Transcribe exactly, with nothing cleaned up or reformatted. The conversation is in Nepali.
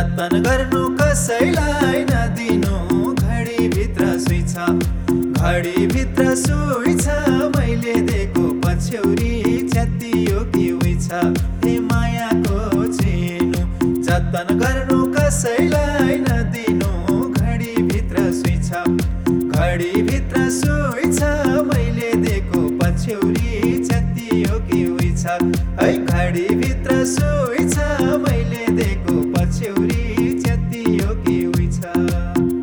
जतन गर्नु कसैलाई नदिनु घडीभित्र सुई छ घडीभित्र सुई छ मैले दिएको पछ्यौरी च्यातियो कि उही छ